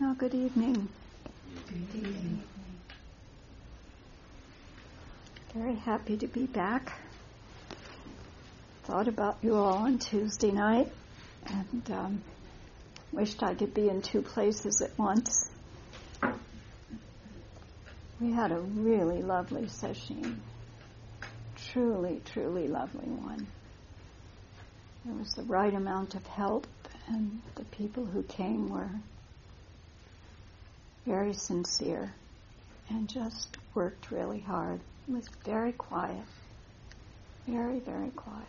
Oh, good evening. Good evening. Very happy to be back. Thought about you all on Tuesday night and wished I could be in two places at once. We had a really lovely session. Truly, truly lovely one. There was the right amount of help, and the people who came were very sincere and just worked really hard. It was very quiet. Very, very quiet.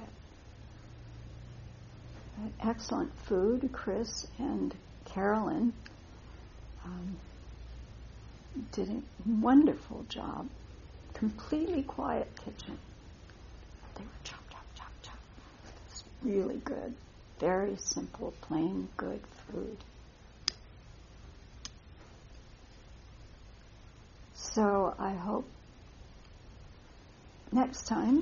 Excellent food. Chris and Carolyn did a wonderful job. Completely quiet kitchen. They were chop, chop, chop, chop. It's really good. Very simple, plain, good food. So I hope next time,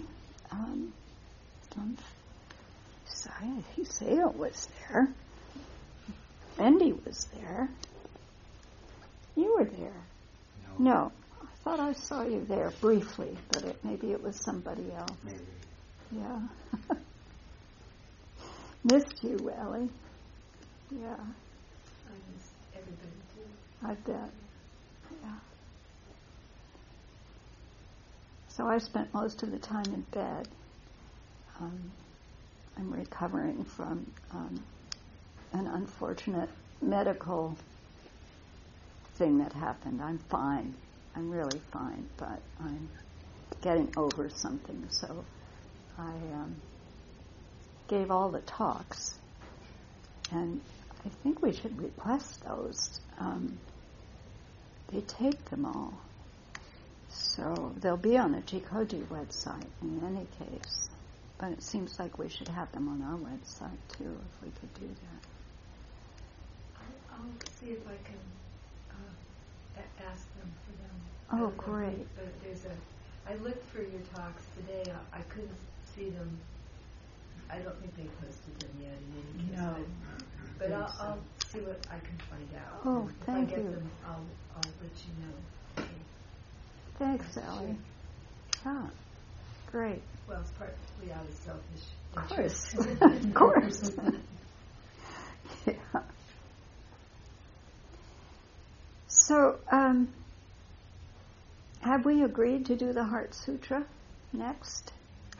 Hiseo was there. Bendy was there. You were there. No. I thought I saw you there briefly, but maybe it was somebody else. Maybe. Yeah. Missed you, Ellie. Yeah. I miss everybody too. I bet. Yeah. So I spent most of the time in bed. I'm recovering from an unfortunate medical thing that happened. I'm fine. I'm really fine, but I'm getting over something. So I gave all the talks, and I think we should request those. They take them all. So they'll be on the Jikoji website in any case. But it seems like we should have them on our website too, if we could do that. I'll see if I can ask them for them. Oh, great. But I looked for your talks today. I couldn't see them. I don't think they posted them yet in any case. No. But I'll see what I can find out. Oh, thank you. If I get them, I'll let you know. Okay. Thanks, Ellie. Ah, great. Well, it's partly out of selfish Of interest. course. Of course. Yeah. So, have we agreed to do the Heart Sutra next?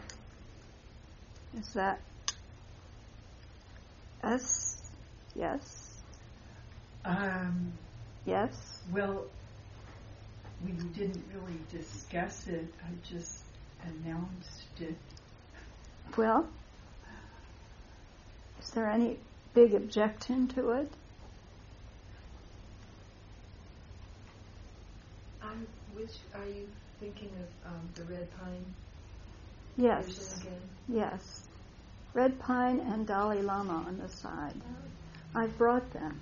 Is that us? Yes? Yes? Well, we didn't really discuss it. I just announced it. Well, is there any big objection to it? Which are you thinking of? The red pine Yes. version again? Yes. Red pine and Dalai Lama on the side. I brought them.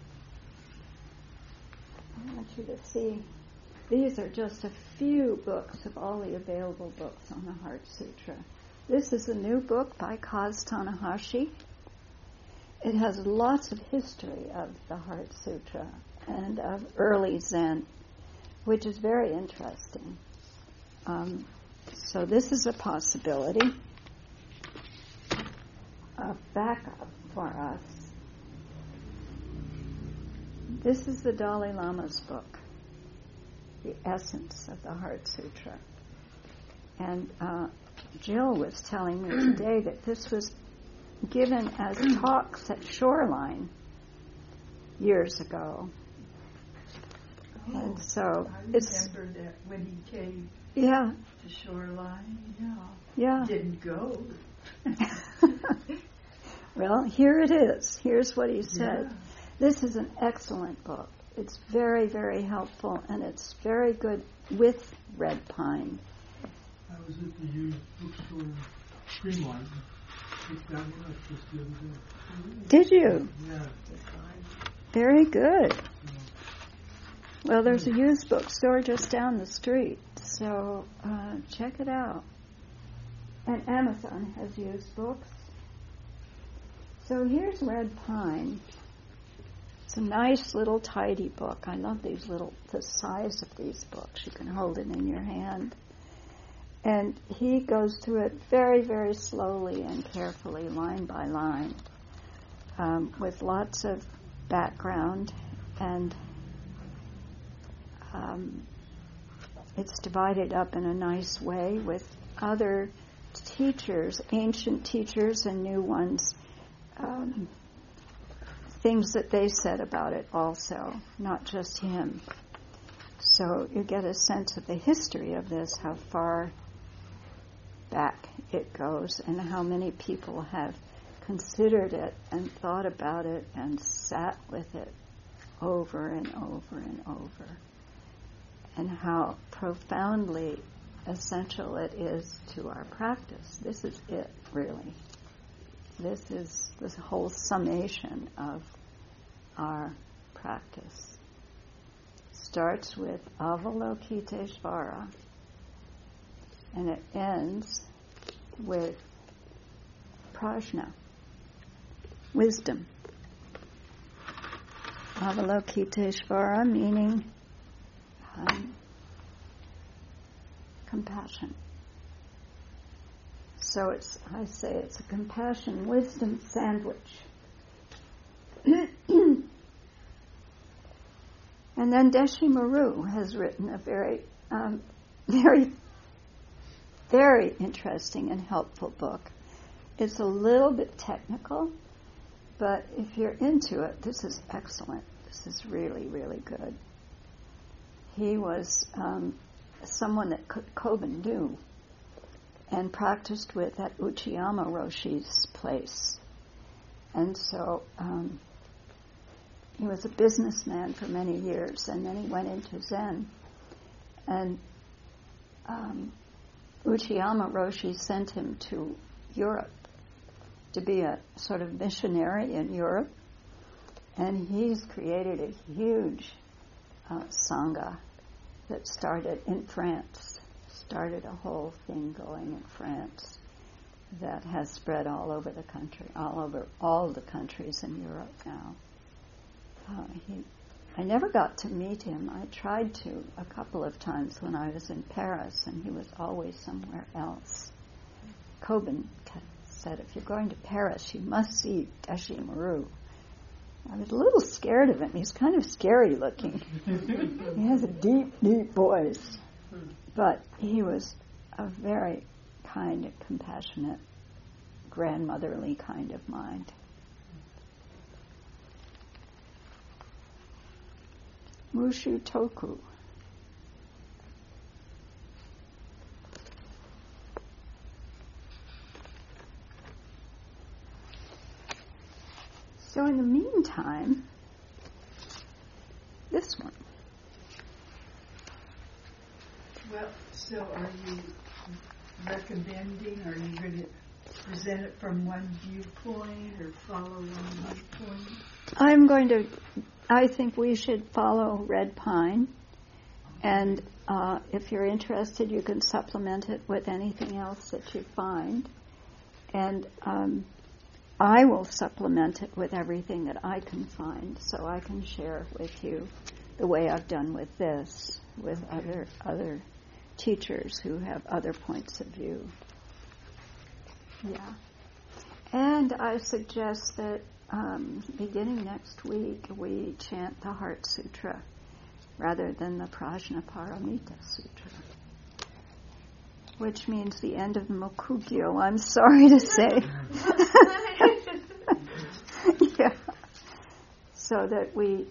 I want you to see. These are just a few books of all the available books on the Heart Sutra. This is a new book by Kaz Tanahashi. It has lots of history of the Heart Sutra and of early Zen, which is very interesting. So this is a possibility of backup for us. This is the Dalai Lama's book, The Essence of the Heart Sutra. And Jill was telling me today that this was given as talks at Shoreline years ago. And so I it's... remember that when he came Yeah. to Shoreline, Yeah. didn't go. Well, here it is. Here's what he said. Yeah. This is an excellent book. It's very, very helpful, and it's very good with red pine. I was at the used bookstore Streamline. Picked that one up just the other day. Did you? Yeah. Very good. Well, there's a used bookstore just down the street, so check it out. And Amazon has used books. So here's red pine. It's a nice little tidy book. I love the size of these books. You can hold it in your hand. And he goes through it very, very slowly and carefully, line by line, with lots of background, and it's divided up in a nice way with other teachers, ancient teachers and new ones, things that they said about it also, not just him. So you get a sense of the history of this, how far back it goes, and how many people have considered it and thought about it and sat with it over and over and over, and how profoundly essential it is to our practice. This is it, really. This is the whole summation of our practice. Starts with Avalokiteshvara, and it ends with prajna, wisdom. Avalokiteshvara meaning compassion. So I say it's a compassion wisdom sandwich. And then Deshi Maru has written a very, very, very interesting and helpful book. It's a little bit technical, but if you're into it, this is excellent. This is really, really good. He was someone that Kobun knew and practiced with at Uchiyama Roshi's place. And so he was a businessman for many years, and then he went into Zen. And Uchiyama Roshi sent him to Europe to be a sort of missionary in Europe. And he's created a huge Sangha that started in France, started a whole thing going in France that has spread all over the country, all over all the countries in Europe now. I never got to meet him. I tried to a couple of times when I was in Paris, and he was always somewhere else. Kobun said, if you're going to Paris, you must see Deshi Maru. I was a little scared of him. He's kind of scary looking. He has a deep, deep voice. But he was a very kind and compassionate, grandmotherly kind of mind. Mushu Toku. So in the meantime, this one. Well, so are you recommending, are you going to present it from one viewpoint or follow one viewpoint? I think we should follow Red Pine, and if you're interested, you can supplement it with anything else that you find. And I will supplement it with everything that I can find, so I can share with you the way I've done with this, with other teachers who have other points of view. Yeah. And I suggest that beginning next week we chant the Heart Sutra rather than the Prajnaparamita Sutra, which means the end of the Mokugyo, I'm sorry to say. Yeah. So that we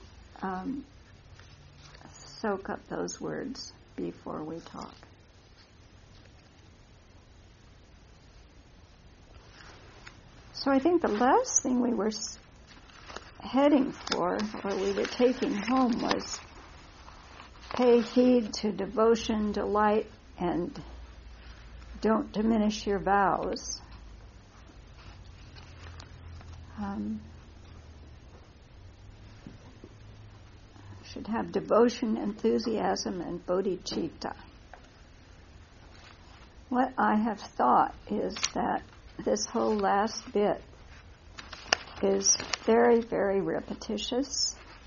soak up those words before we talk. So I think the last thing we were heading for, or we were taking home, was pay heed to devotion, delight, and don't diminish your vows. Should have devotion, enthusiasm, and bodhicitta. What I have thought is that this whole last bit is very, very repetitious,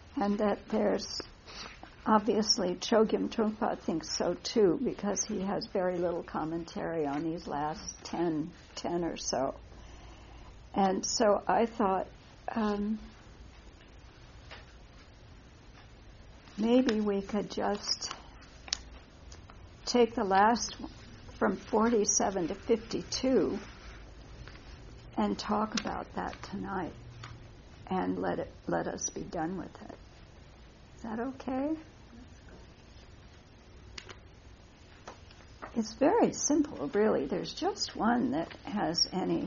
And that there's, obviously, Chogyam Trungpa thinks so too, because he has very little commentary on these last 10 or so. And so I thought, maybe we could just take the last from 47 to 52 and talk about that tonight and let us be done with it. Is that okay? It's very simple, really. There's just one that has any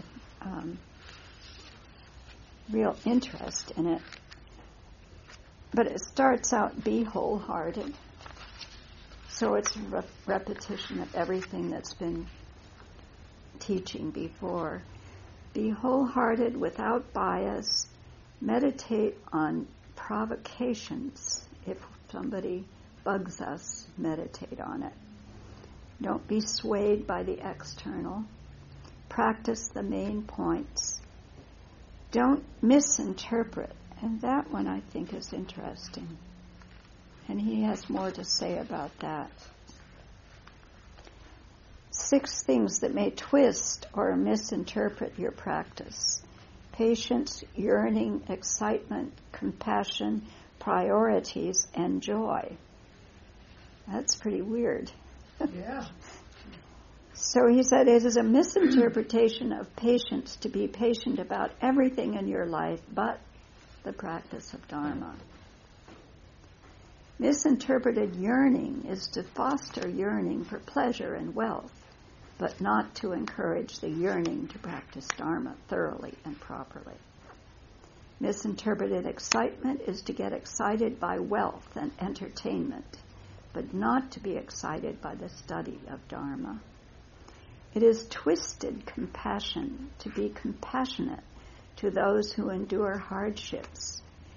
real interest in it. But it starts out, be wholehearted. So it's a repetition of everything that's been teaching before. Be wholehearted without bias. Meditate on provocations. If somebody bugs us, meditate on it. Don't be swayed by the external. Practice the main points. Don't misinterpret. And that one I think is interesting. And he has more to say about that. 6 things that may twist or misinterpret your practice. Patience, yearning, excitement, compassion, priorities, and joy. That's pretty weird. Yeah. So he said, it is a misinterpretation of patience to be patient about everything in your life but the practice of Dharma. Misinterpreted yearning is to foster yearning for pleasure and wealth, but not to encourage the yearning to practice Dharma thoroughly and properly. Misinterpreted excitement is to get excited by wealth and entertainment, but not to be excited by the study of Dharma. It is twisted compassion to be compassionate to those who endure hardships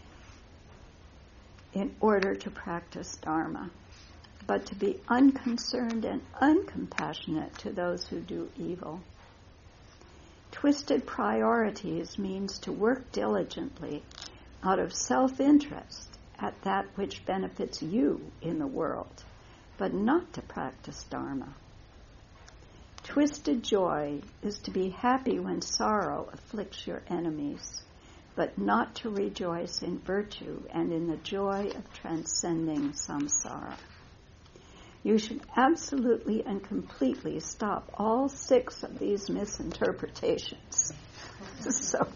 in order to practice Dharma, but to be unconcerned and uncompassionate to those who do evil. Twisted priorities means to work diligently out of self-interest at that which benefits you in the world, but not to practice Dharma. Twisted joy is to be happy when sorrow afflicts your enemies, but not to rejoice in virtue and in the joy of transcending samsara. You should absolutely and completely stop all 6 of these misinterpretations. So,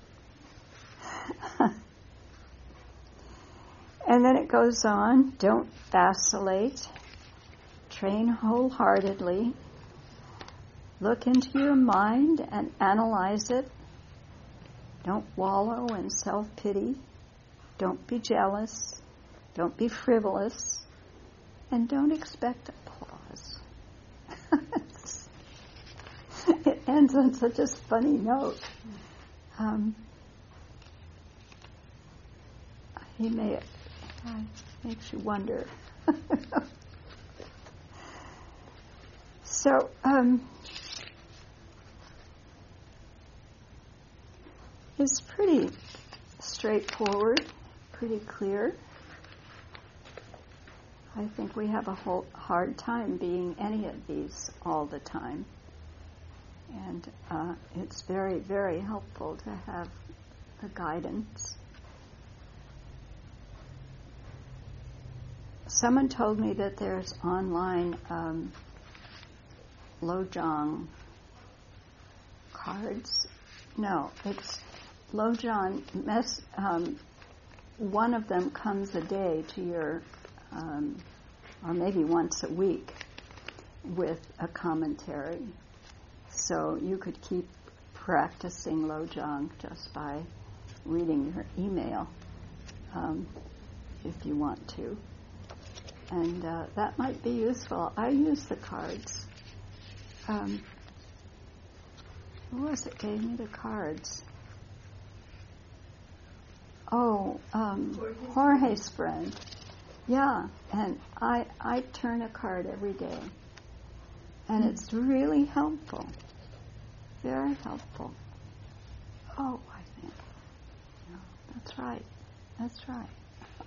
and then it goes on, don't vacillate, train wholeheartedly, look into your mind and analyze it. Don't wallow in self-pity. Don't be jealous. Don't be frivolous. And don't expect applause. It ends on such a funny note. Makes you wonder. So, it's pretty straightforward, pretty clear. I think we have a whole hard time being any of these all the time. And it's very, very helpful to have the guidance. Someone told me that there's online Lojong cards. No, it's Lojong. One of them comes a day to your, or maybe once a week, with a commentary. So you could keep practicing Lojong just by reading your email, if you want to. And that might be useful. I use the cards. Who was it gave me the cards? Oh, Jorge's friend. Yeah, and I turn a card every day. And it's really helpful. Very helpful. Oh, I think. No, that's right. That's right.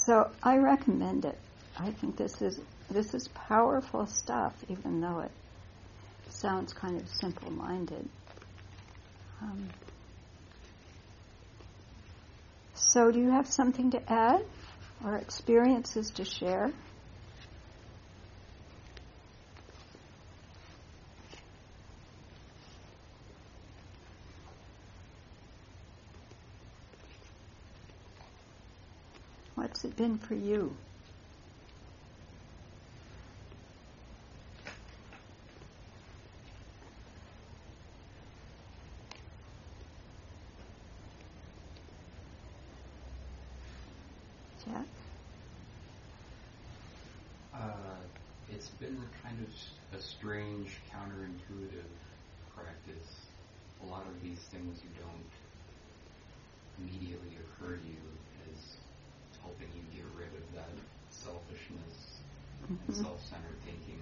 So I recommend it. I think this is powerful stuff, even though it sounds kind of simple-minded. So do you have something to add or experiences to share? What's it been for you? Jack? It's been kind of a strange, counterintuitive practice. A lot of these things you don't immediately occur to you as helping you get rid of that selfishness and self-centered thinking.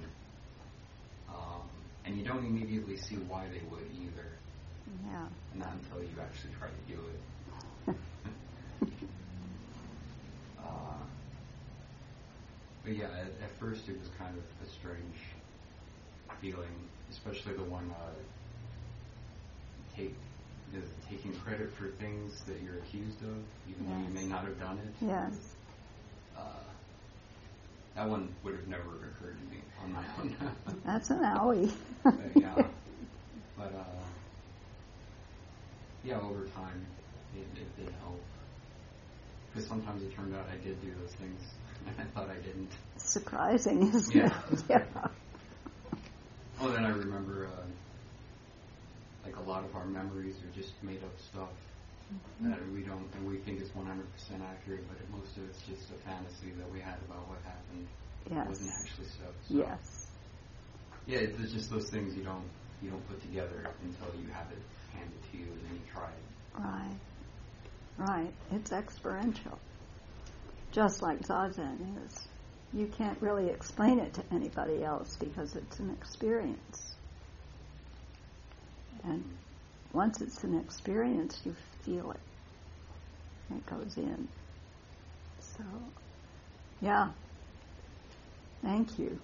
And you don't immediately see why they would either. Yeah. Not until you actually try to do it. But yeah, at first it was kind of a strange feeling, especially the one taking credit for things that you're accused of, even though you may not have done it. Yes. That one would have never occurred to me on my own. That's an owie. Yeah. But yeah, over time it did help. Because sometimes it turned out I did do those things, and I thought I didn't. Surprising, isn't Yeah. it? Yeah. Well, then I remember, like a lot of our memories are just made up stuff that we don't, and we think is 100% accurate, but most of it's just a fantasy that we had about what happened. Yes. It wasn't actually so. Yes. Yeah, it's just those things you don't put together until you have it handed to you and then you try it. Right. Right. It's experiential. Just like Zazen is. You can't really explain it to anybody else because it's an experience. And once it's an experience, you feel it. It goes in. So, yeah. Thank you.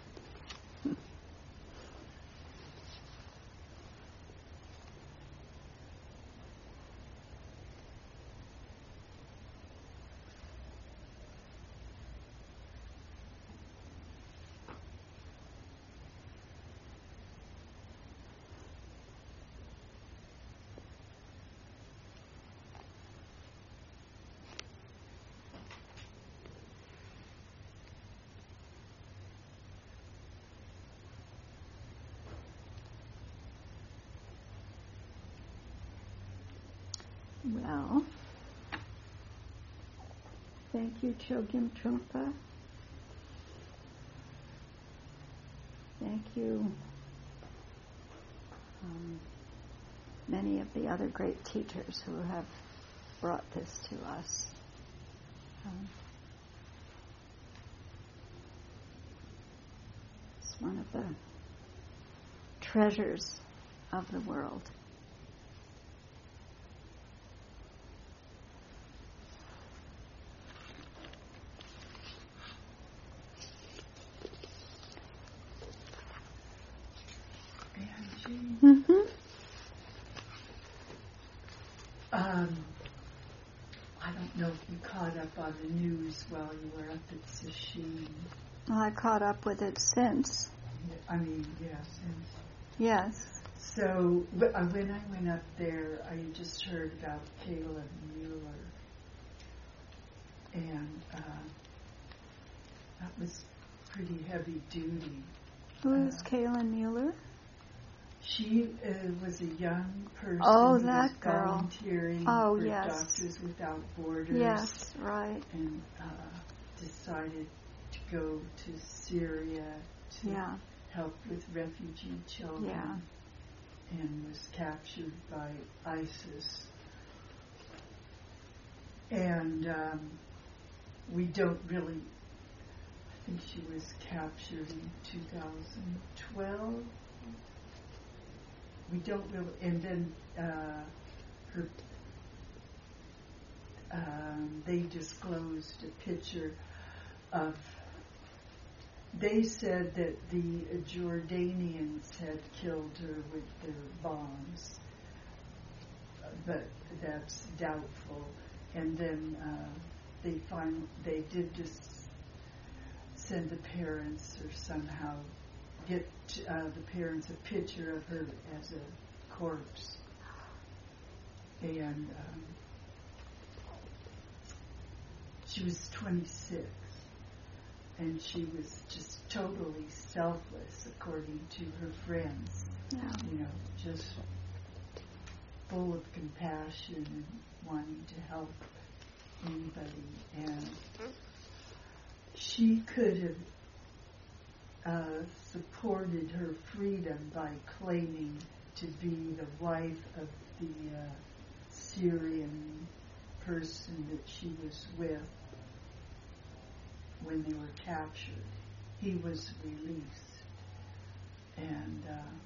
Well, thank you, Chogyam Trungpa. Thank you, many of the other great teachers who have brought this to us. It's one of the treasures of the world. Mm-hmm. I don't know if you caught up on the news while you were up at Sesshin. Well, I caught up with it since. I mean, yes. Yes. So when I went up there, I had just heard about Kayla Mueller. And that was pretty heavy duty. Who is Kaylin Mueller? She was a young person Oh, who that was girl. volunteering Oh, for yes. Doctors Without Borders. Yes, right. And decided to go to Syria to Yeah. help with refugee children. Yeah. And was captured by ISIS. And we don't really, I think she was captured in 2012. We don't really, and then her they disclosed a picture of. They said that the Jordanians had killed her with their bombs, but that's doubtful. And then they did just send the parents, or somehow get the parents a picture of her as a corpse. And she was 26, and she was just totally selfless, according to her friends. Yeah. You know, just full of compassion and wanting to help anybody. And she could have supported her freedom by claiming to be the wife of the Syrian person that she was with when they were captured. He was released, and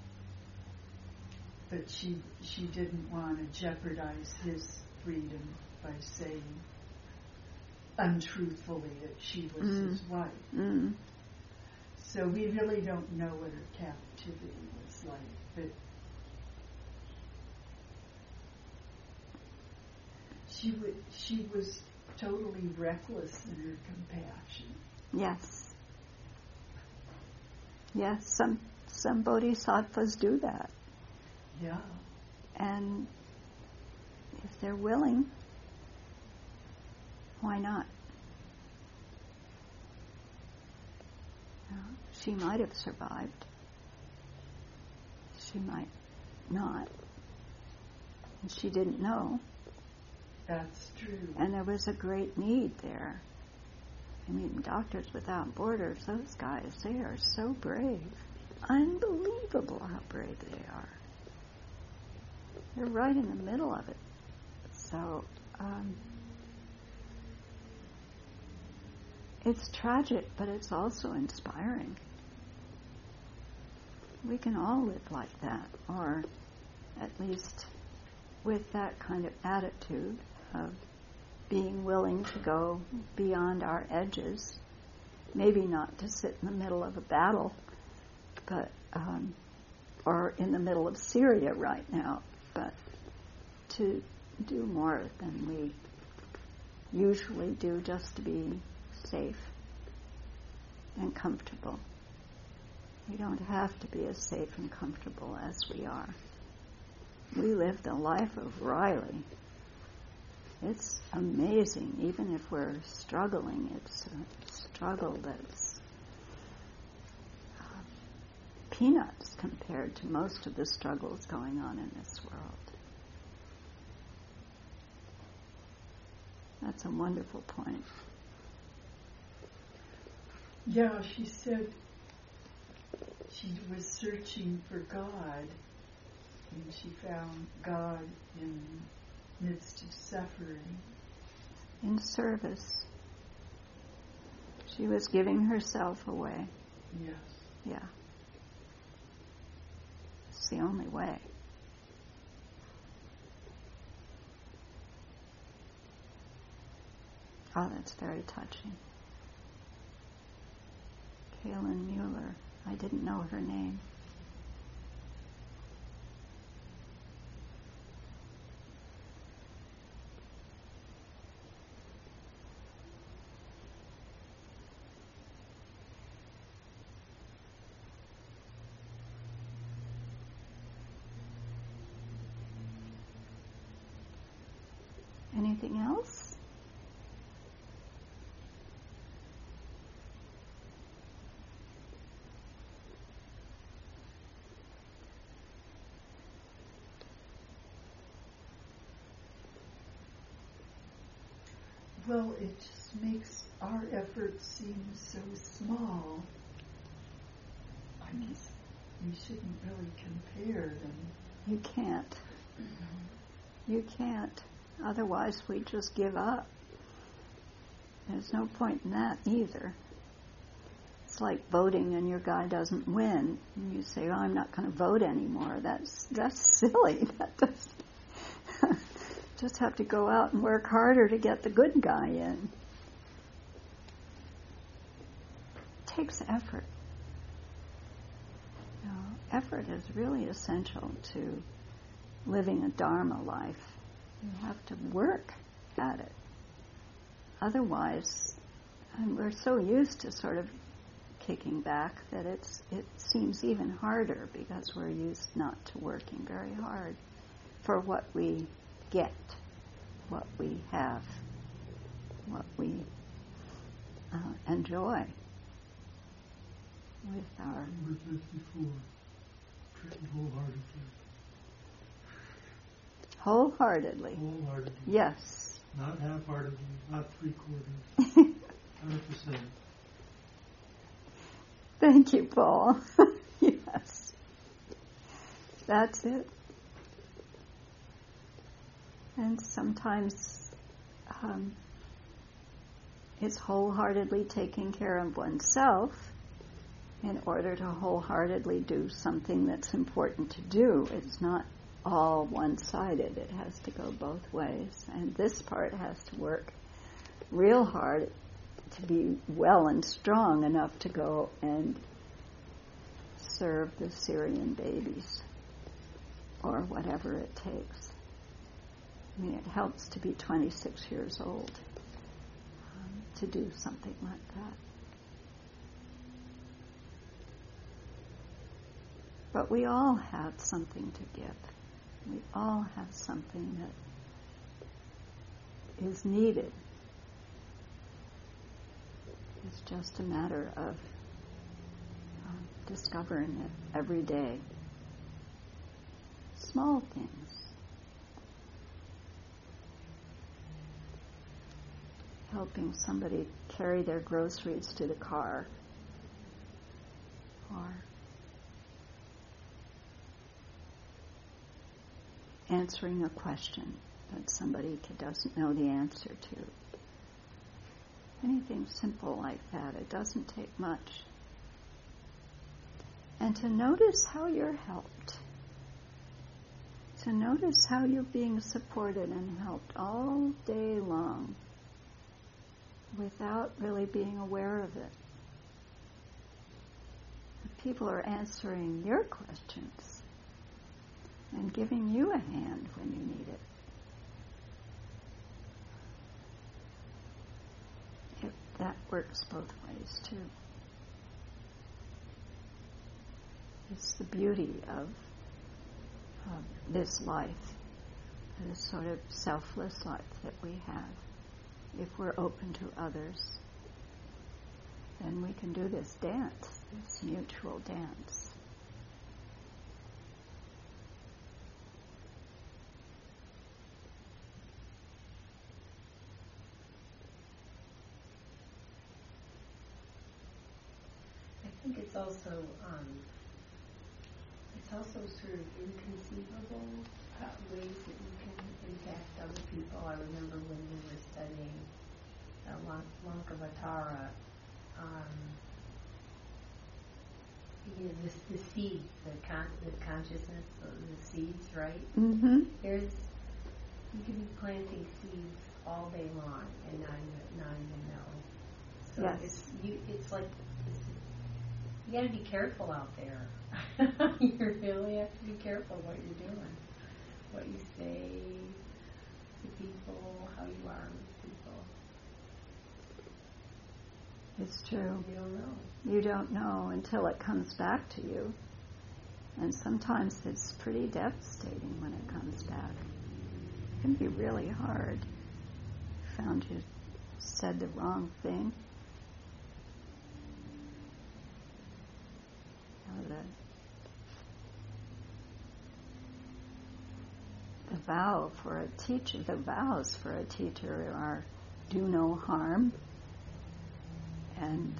but she didn't want to jeopardize his freedom by saying untruthfully that she was his wife. Mm. So we really don't know what her captivity was like, but she was totally reckless in her compassion. Yes. Yes, some bodhisattvas do that. Yeah. And if they're willing, why not? She might have survived. She might not. And she didn't know. That's true. And there was a great need there. I mean, Doctors Without Borders, those guys, they are so brave. Unbelievable how brave they are. They're right in the middle of it. So, it's tragic, but it's also inspiring. We can all live like that, or at least with that kind of attitude of being willing to go beyond our edges. Maybe not to sit in the middle of a battle, but or in the middle of Syria right now, but to do more than we usually do just to be safe and comfortable. We don't have to be as safe and comfortable as we are. We live the life of Riley. It's amazing, even if we're struggling. It's a struggle that's peanuts compared to most of the struggles going on in this world. That's a wonderful point. Yeah, she said she was searching for God, and she found God in the midst of suffering. In service. She was giving herself away. Yes. Yeah. It's the only way. Oh, that's very touching. Kaylin Mueller. I didn't know her name. Anything else? Well, it just makes our efforts seem so small. I mean, we shouldn't really compare them. You can't. You can't. Otherwise, we just give up. There's no point in that either. It's like voting and your guy doesn't win. And you say, oh, I'm not going to vote anymore. That's silly. That doesn't Just have to go out and work harder to get the good guy in. It takes effort. You know, effort is really essential to living a Dharma life. You have to work at it. Otherwise, and we're so used to sort of kicking back that it seems even harder because we're used not to working very hard for what we get, what we have, what we enjoy with our... With this before, treating wholeheartedly. Wholeheartedly. Wholeheartedly. Yes. Not half-heartedly, not three-quarters, 100%. Thank you, Paul. Yes. That's it. And sometimes it's wholeheartedly taking care of oneself in order to wholeheartedly do something that's important to do. It's not all one-sided. It has to go both ways. And this part has to work real hard to be well and strong enough to go and serve the Syrian babies or whatever it takes. I mean, it helps to be 26 years old to do something like that. But we all have something to give. We all have something that is needed. It's just a matter of discovering it every day. Small things. Helping somebody carry their groceries to the car. Or answering a question that somebody doesn't know the answer to. Anything simple like that. It doesn't take much. And to notice how you're helped. To notice how you're being supported and helped all day long without really being aware of it. The people are answering your questions and giving you a hand when you need it. That works both ways too. It's the beauty of this life, this sort of selfless life that we have. If we're open to others, then we can do this dance, this mutual dance. I think it's also sort of inconceivable ways that you can impact other people. I remember when we were studying Lankavatara, the seeds, the consciousness, the seeds, right? Mm-hmm. You can be planting seeds all day long and not even know. So yes. It's like you got to be careful out there. You really have to be careful what you're doing, what you say to people, how you are with people. It's true. You don't know. You don't know until it comes back to you. And sometimes it's pretty devastating when it comes back. It can be really hard. You found you said the wrong thing. The vows for a teacher are do no harm and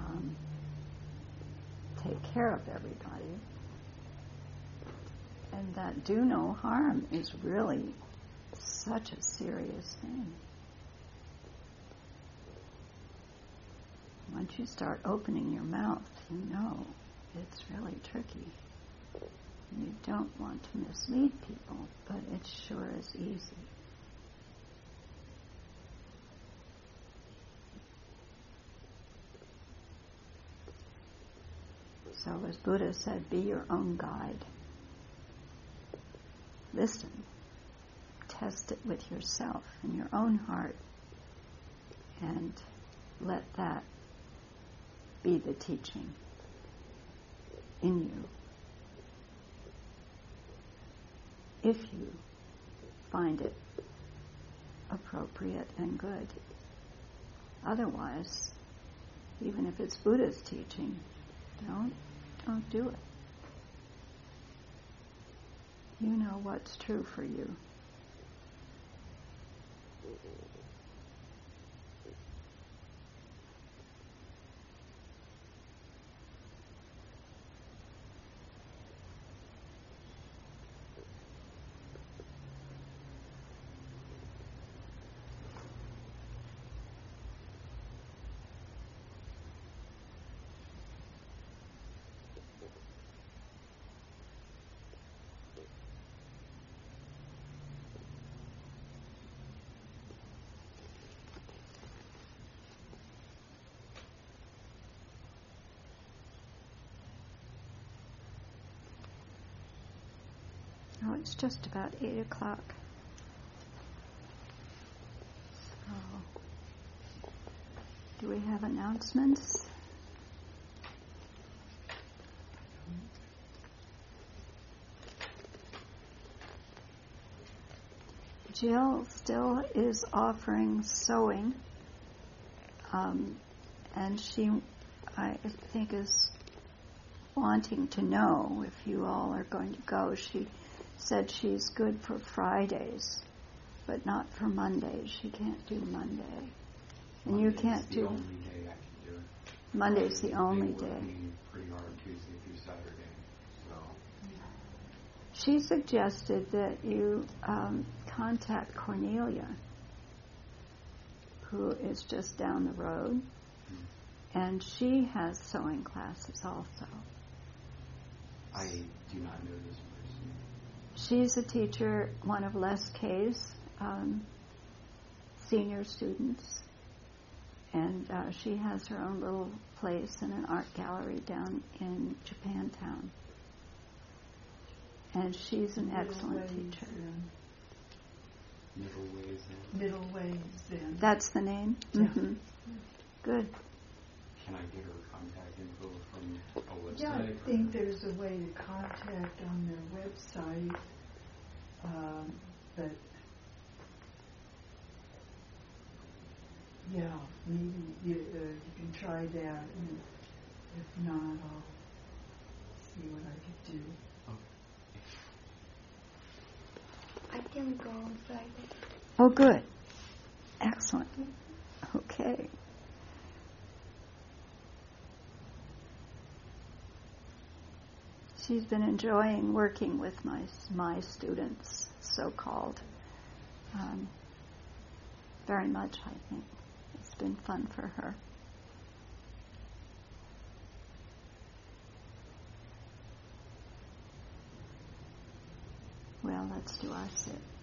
take care of everybody. And that do no harm is really such a serious thing. Once you start opening your mouth, you know it's really tricky. You don't want to mislead people, but it sure is easy. So as Buddha said, be your own guide. Listen. Test it with yourself in your own heart. And let that be the teaching in you. If you find it appropriate and good. Otherwise, even if it's Buddha's teaching, don't do it. You know what's true for you. Oh, it's just about 8 o'clock. So, do we have announcements? Jill still is offering sewing, and she, I think, is wanting to know if you all are going to go. She said she's good for Fridays, but not for Mondays. She can't do Monday. And you can't do... Monday's the only day I can do it. Monday's the only day. Working pretty hard Tuesday through Saturday, so... She suggested that you contact Cornelia, who is just down the road, and she has sewing classes also. I do not know this person. She's a teacher, one of Les Kay's senior students, and she has her own little place in an art gallery down in Japantown. And she's an excellent teacher. Middle Ways Zen. That's the name? Yeah. Mm-hmm. Good. Can I get her contact info from a website? Yeah, I think there's a way to contact on their website, but yeah, maybe you can try that, and if not, I'll see what I could do. I can go on Friday. Oh, good. Excellent. Okay. She's been enjoying working with my students, so-called, very much, I think. It's been fun for her. Well, let's do our sit.